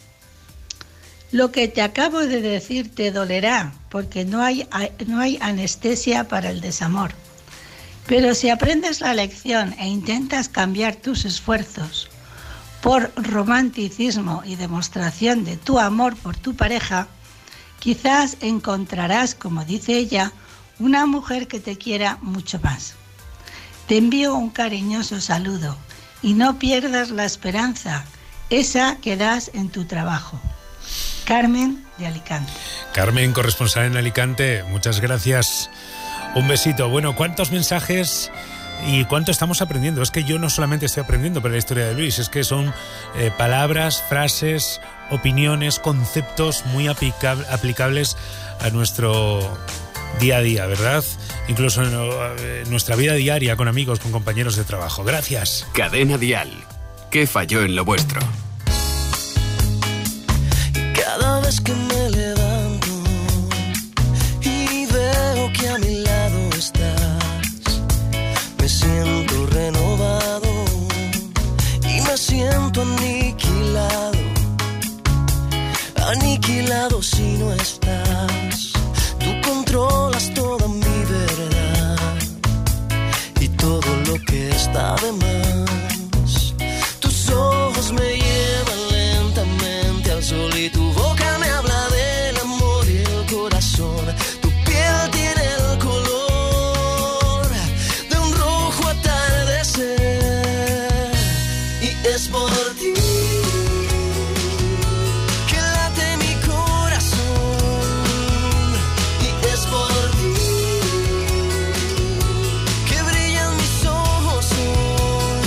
Lo que te acabo de decir te dolerá, porque no hay, no hay anestesia para el desamor. Pero si aprendes la lección e intentas cambiar tus esfuerzos por romanticismo y demostración de tu amor por tu pareja, quizás encontrarás, como dice ella, una mujer que te quiera mucho más. Te envío un cariñoso saludo y no pierdas la esperanza, esa que das en tu trabajo. Carmen, de Alicante. Carmen, corresponsal en Alicante, muchas gracias. Un besito. Bueno, ¿cuántos mensajes y cuánto estamos aprendiendo? Es que yo no solamente estoy aprendiendo por la historia de Luis, es que son eh, palabras, frases, opiniones, conceptos muy aplica- aplicables a nuestro día a día, ¿verdad? Incluso en, en nuestra vida diaria, con amigos, con compañeros de trabajo. Gracias. Cadena Dial. ¿Qué falló en lo vuestro? Cada vez que me levanto y veo que a mi lado estás, me siento renovado y me siento aniquilado, aniquilado si no estás. Tú controlas toda mi verdad y todo lo que está de más. Tus ojos me llevan lentamente al sol y tu boca me habla del amor y el corazón. Tu piel tiene el color de un rojo atardecer y es por ti que late mi corazón y es por ti que brillan mis ojos hoy.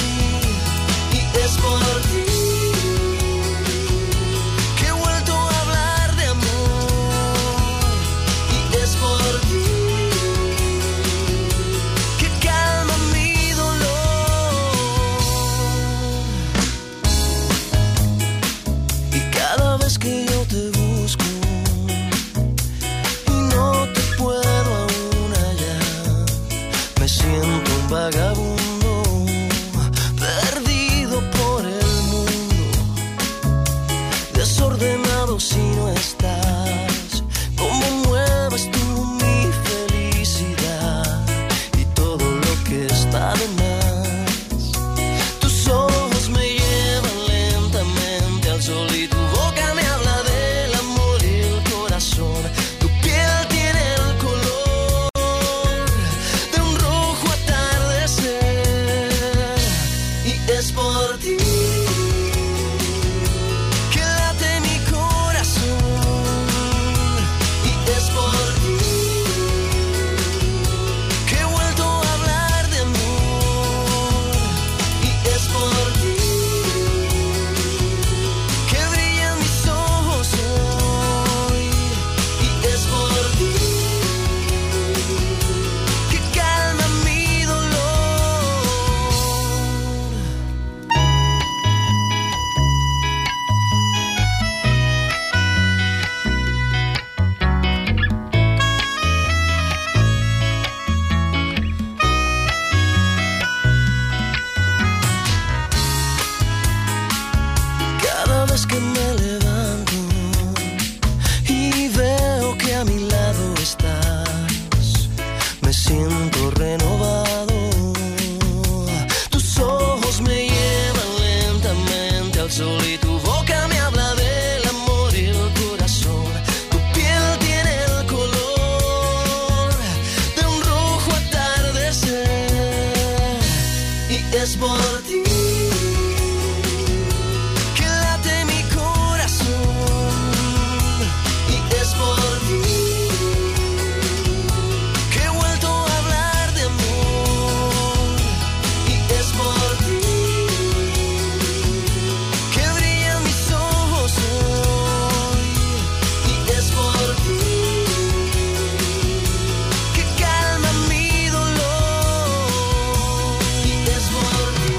me siento renovado. Tus ojos me llevan lentamente al sol y tu boca me habla del amor y el corazón. Tu piel tiene el color de un rojo atardecer y es por ti que late mi corazón y es por ti que he vuelto a hablar de amor y es por ti que brillan mis ojos hoy y es por ti que calma mi dolor y es por ti.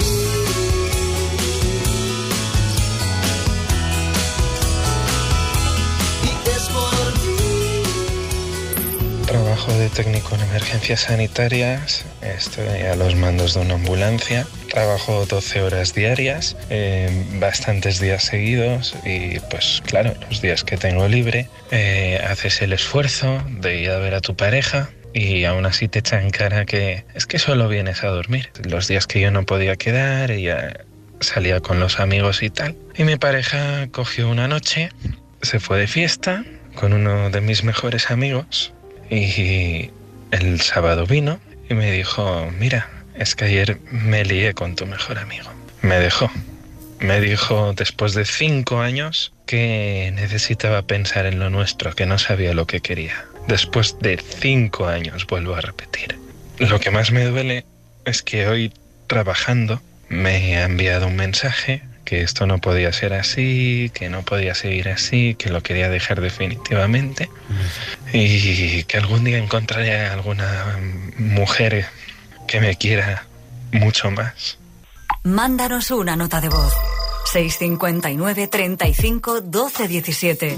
Y es por ti. Trabajo de técnico en emergencias sanitarias, estoy a los mandos de una ambulancia, trabajo doce horas diarias, eh, bastantes días seguidos y pues claro, los días que tengo libre, eh, haces el esfuerzo de ir a ver a tu pareja y aún así te echan en cara que es que solo vienes a dormir. Los días que yo no podía quedar, ella salía con los amigos y tal. Y mi pareja cogió una noche, se fue de fiesta con uno de mis mejores amigos y el sábado vino y me dijo, mira, es que ayer me lié con tu mejor amigo. Me dejó. Me dijo después de cinco años que necesitaba pensar en lo nuestro, que no sabía lo que quería. Después de cinco años, vuelvo a repetir. Lo que más me duele es que hoy, trabajando, me ha enviado un mensaje que esto no podía ser así, que no podía seguir así, que lo quería dejar definitivamente y que algún día encontraré a alguna mujer que me quiera mucho más. Mándanos una nota de voz. seis cinco nueve, treinta y cinco, doce diecisiete.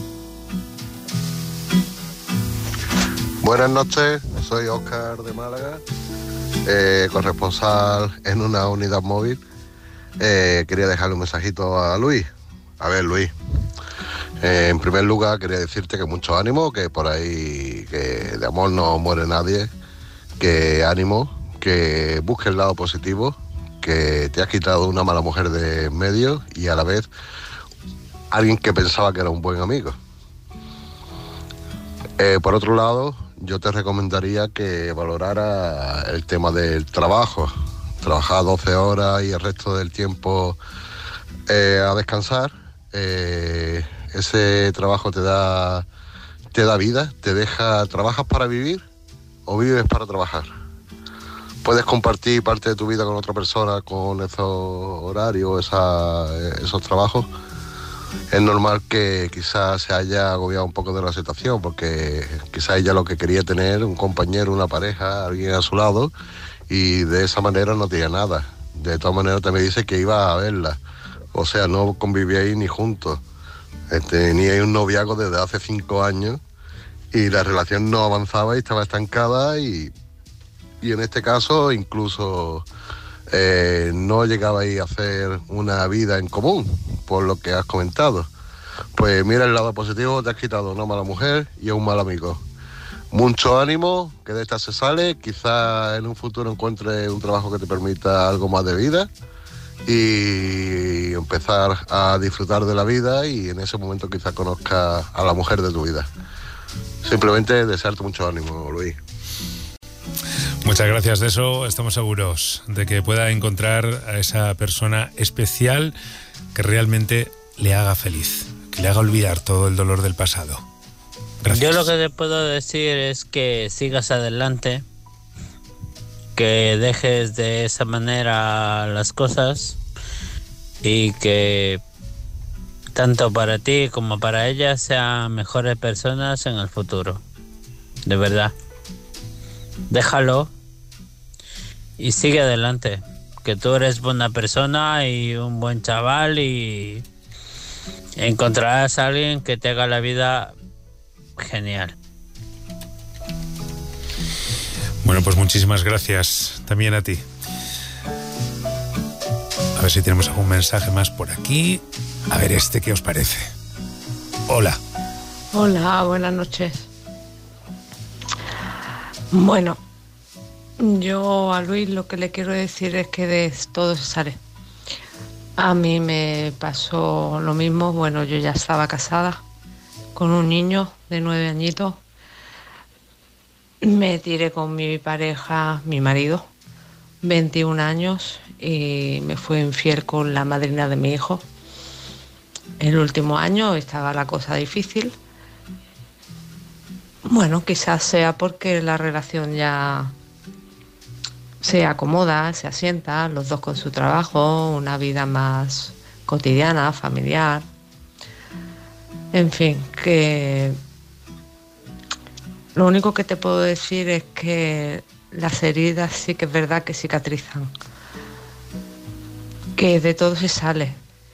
Buenas noches, soy Óscar de Málaga, eh, corresponsal en una unidad móvil. Eh, quería dejarle un mensajito a Luis. A ver, Luis, eh, en primer lugar quería decirte que mucho ánimo, que por ahí que de amor no muere nadie, que ánimo, que busques el lado positivo, que te has quitado una mala mujer de en medio y a la vez alguien que pensaba que era un buen amigo. Eh, por otro lado, yo te recomendaría que valorara el tema del trabajo. Trabajar doce horas y el resto del tiempo eh, a descansar. Eh, ese trabajo te da, te da vida, te deja, ¿trabajas para vivir o vives para trabajar? Puedes compartir parte de tu vida con otra persona con esos horarios, esa, esos trabajos. Es normal que quizás se haya agobiado un poco de la situación, porque quizás ella lo que quería tener, un compañero, una pareja, alguien a su lado, y de esa manera no tenía nada. De todas maneras también dice que iba a verla, o sea, no convivíais ni juntos. Teníais un noviazgo desde hace cinco años y la relación no avanzaba y estaba estancada y, y en este caso incluso eh, no llegabais a hacer una vida en común, por lo que has comentado. Pues mira el lado positivo, te has quitado una mala mujer y un mal amigo. Mucho ánimo, que de esta se sale, quizá en un futuro encuentres un trabajo que te permita algo más de vida y empezar a disfrutar de la vida y en ese momento quizá conozcas a la mujer de tu vida. Simplemente desearte mucho ánimo, Luis. Muchas gracias, de eso estamos seguros, de que pueda encontrar a esa persona especial que realmente le haga feliz, que le haga olvidar todo el dolor del pasado. Gracias. Yo lo que te puedo decir es que sigas adelante, que dejes de esa manera las cosas y que tanto para ti como para ella sean mejores personas en el futuro. De verdad. Déjalo y sigue adelante, que tú eres buena persona y un buen chaval y encontrarás a alguien que te haga la vida genial. Bueno, pues muchísimas gracias también a ti. A ver si tenemos algún mensaje más por aquí. A ver este, ¿qué os parece? Hola. Hola, buenas noches. Bueno, Yo a Luis lo que le quiero decir es que de todo se sale. A mí me pasó lo mismo. Bueno, yo ya estaba casada con un niño de nueve añitos. Me tiré con mi pareja, mi marido, veintiún años, y me fue infiel con la madrina de mi hijo. El último año estaba la cosa difícil. Bueno, quizás sea porque la relación ya se acomoda, se asienta, los dos con su trabajo, una vida más cotidiana, familiar. En fin, que lo único que te puedo decir es que las heridas sí que es verdad que cicatrizan, que de todo se sale,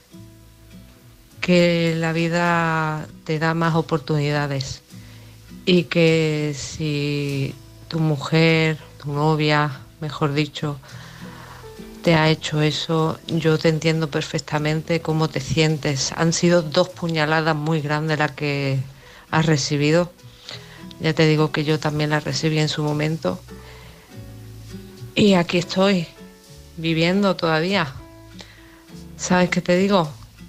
que la vida te da más oportunidades y que si tu mujer, tu novia, mejor dicho, te ha hecho eso, yo te entiendo perfectamente cómo te sientes. Han sido dos puñaladas muy grandes las que has recibido. Ya te digo que yo también las recibí en su momento. Y aquí estoy, viviendo todavía. ¿Sabes qué te digo?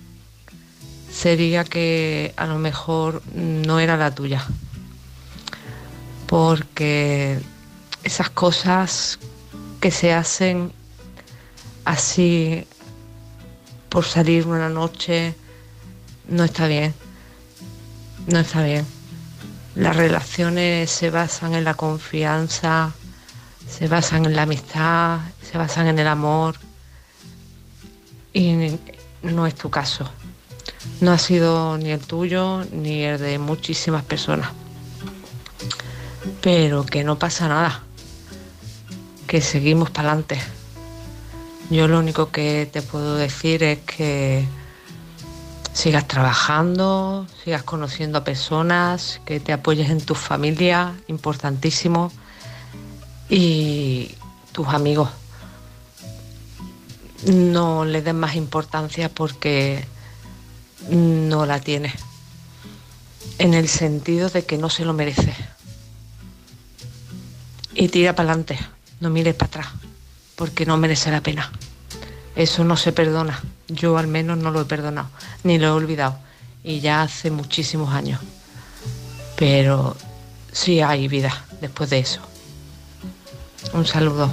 Sería que a lo mejor no era la tuya. Porque esas cosas que se hacen así por salir una noche no está bien. No está bien. Las relaciones se basan en la confianza, se basan en la amistad, se basan en el amor, y no es tu caso. No ha sido ni el tuyo ni el de muchísimas personas. Pero que no pasa nada, que seguimos para adelante. Yo lo único que te puedo decir es que sigas trabajando, sigas conociendo a personas, que te apoyes en tu familia, importantísimo, y tus amigos. No le des más importancia porque no la tienes, en el sentido de que no se lo merece. Y tira para adelante, no mires para atrás, porque no merece la pena. Eso no se perdona. Yo al menos no lo he perdonado, ni lo he olvidado. Y ya hace muchísimos años. Pero sí hay vida después de eso. Un saludo.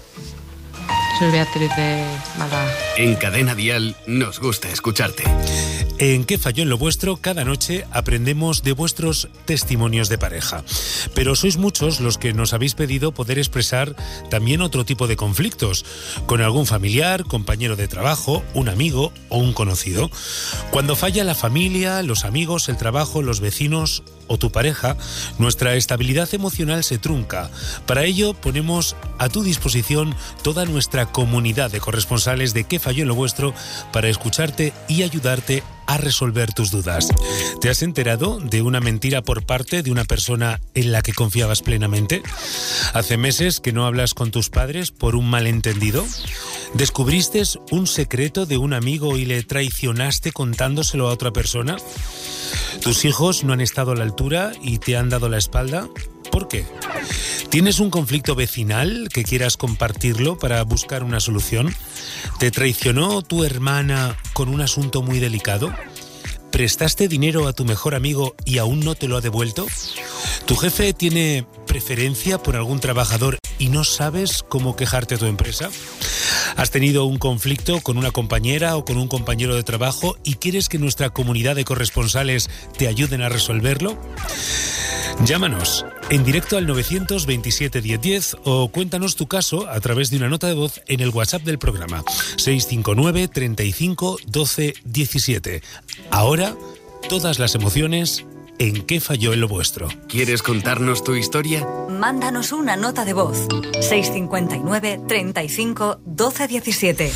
Soy Beatriz de Málaga. En Cadena Dial nos gusta escucharte. En ¿Qué falló en lo vuestro? Cada noche aprendemos de vuestros testimonios de pareja. Pero sois muchos los que nos habéis pedido poder expresar también otro tipo de conflictos, con algún familiar, compañero de trabajo, un amigo o un conocido. Cuando falla la familia, los amigos, el trabajo, los vecinos o tu pareja, nuestra estabilidad emocional se trunca. Para ello ponemos a tu disposición toda nuestra comunidad de corresponsales de ¿Qué falló en lo vuestro? Para escucharte y ayudarte a resolver tus dudas. ¿Te has enterado de una mentira por parte de una persona en la que confiabas plenamente? ¿Hace meses que no hablas con tus padres por un malentendido? ¿Descubriste un secreto de un amigo y le traicionaste contándoselo a otra persona? ¿Tus hijos no han estado a la altura y te han dado la espalda? ¿Por qué? ¿Tienes un conflicto vecinal que quieras compartirlo para buscar una solución? ¿Te traicionó tu hermana con un asunto muy delicado? ¿Prestaste dinero a tu mejor amigo y aún no te lo ha devuelto? ¿Tu jefe tiene preferencia por algún trabajador y no sabes cómo quejarte a tu empresa? ¿Has tenido un conflicto con una compañera o con un compañero de trabajo y quieres que nuestra comunidad de corresponsales te ayuden a resolverlo? Llámanos en directo al novecientos veintisiete diez diez o cuéntanos tu caso a través de una nota de voz en el WhatsApp del programa seis cinco nueve, treinta y cinco, doce, diecisiete. Ahora, todas las emociones en ¿Qué falló en lo vuestro? ¿Quieres contarnos tu historia? Mándanos una nota de voz seis cinco nueve, treinta y cinco, doce, diecisiete.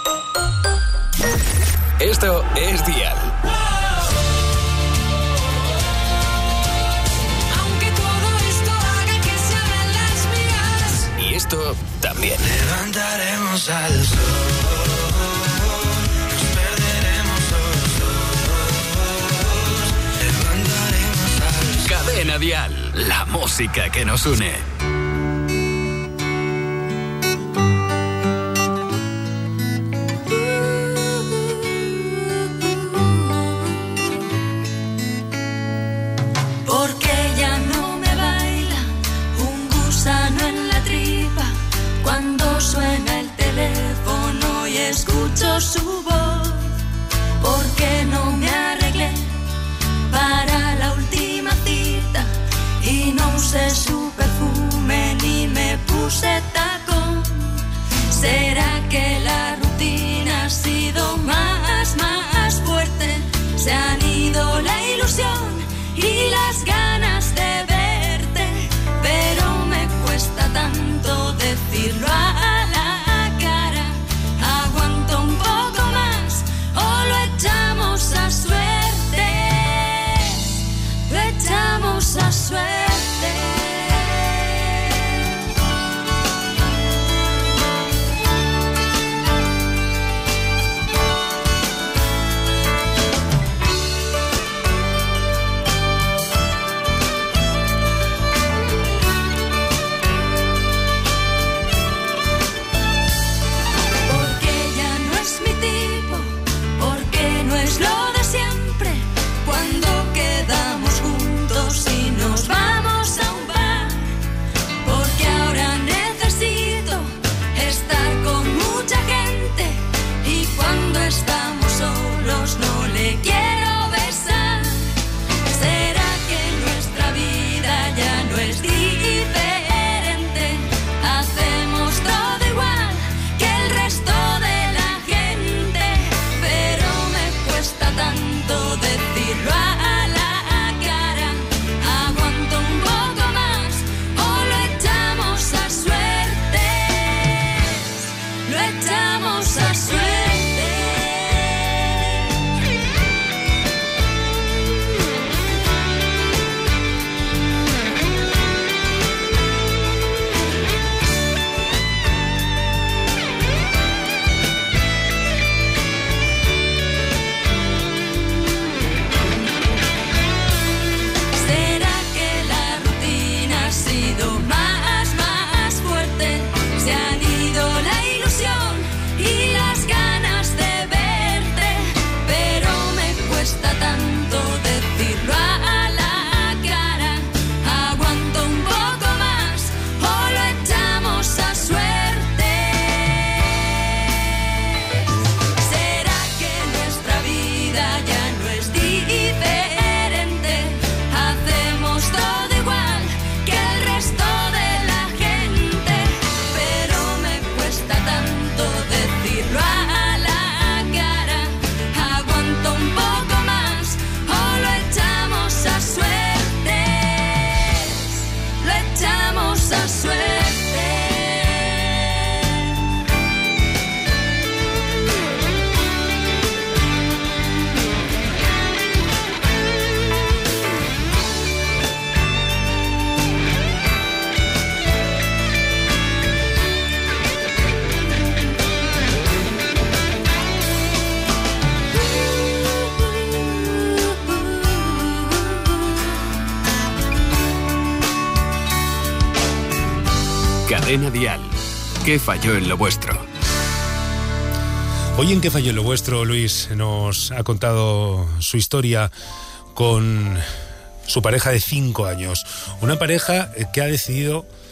Esto es Dial. Esto también. Levantaremos al sol, nos perderemos los dos. Levantaremos al sol. Cadena Dial, la música que nos une. escucho su voz, porque no me arreglé para la última cita y no usé su perfume ni me puse tacón. ¿Será que la rutina ha sido más, más fuerte? Se han ido la ilusión y las ganas de verte, pero me cuesta tanto decirlo a la cara. Aguanto un poco más o lo echamos a suerte, lo echamos a suerte. Cadena Dial. ¿Qué falló en lo vuestro? Hoy en ¿Qué falló en lo vuestro? Luis nos ha contado su historia con su pareja de cinco años. Una pareja que ha decidido